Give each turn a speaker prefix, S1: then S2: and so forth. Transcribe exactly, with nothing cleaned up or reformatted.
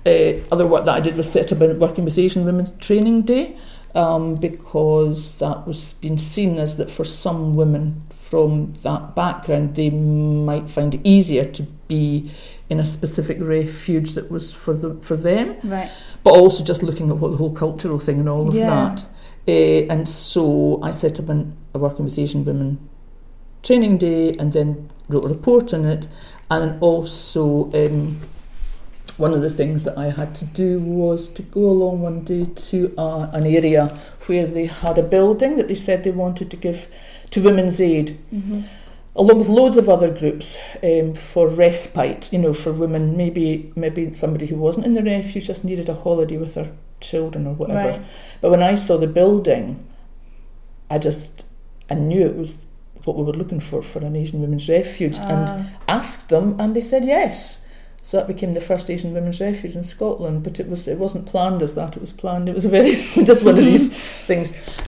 S1: uh, other work that I did was set about working with Asian Women's Training Day, um, because that was been seen as that for some women from that background, they might find it easier to be in a specific refuge that was for the, for them.
S2: Right.
S1: But also just looking at what the whole cultural thing and all of
S2: Yeah.
S1: that. Uh, and so I set up an, a Working with Asian Women Training Day, and then wrote a report on it. And also um, one of the things that I had to do was to go along one day to uh, an area where they had a building that they said they wanted to give to Women's Aid,
S2: Mm-hmm.
S1: along with loads of other groups, um, for respite, you know, for women, maybe maybe somebody who wasn't in the refuge just needed a holiday with her children or whatever.
S2: Right.
S1: But when I saw the building, I just, I knew it was what we were looking for, for an Asian women's refuge,
S2: Ah.
S1: and asked them, and they said yes. So that became the first Asian women's refuge in Scotland, but it was it wasn't planned as that. It was planned. It was a very just one of these things.